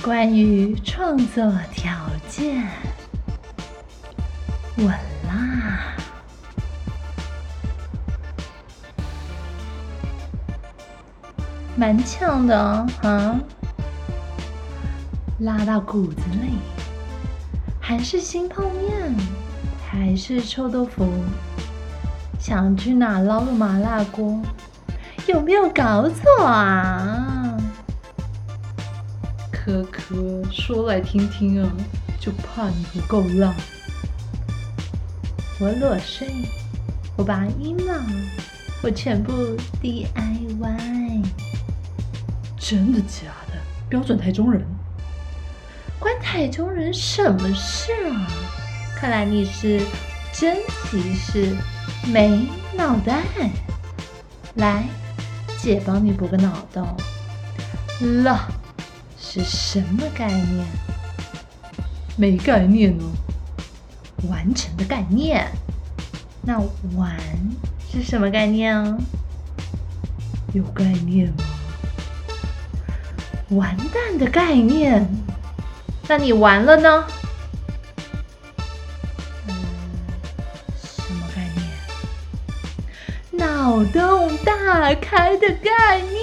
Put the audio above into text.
关于创作条件，稳啦，蛮呛的啊，拉到骨子里。韩式新泡面，台式臭豆腐，想去哪捞个麻辣锅？有没有搞错啊？可可说来听听啊，就怕你不够辣。我裸睡，我拔衣帽，我全部 DIY。真的假的？标准台中人。关台中人什么事啊？看来你是真歧视，没脑袋。来，姐帮你补个脑洞。辣是什么概念？没概念哦。完成的概念。那完是什么概念啊？有概念吗？完蛋的概念。那你完了呢？什么概念？脑洞大开的概念。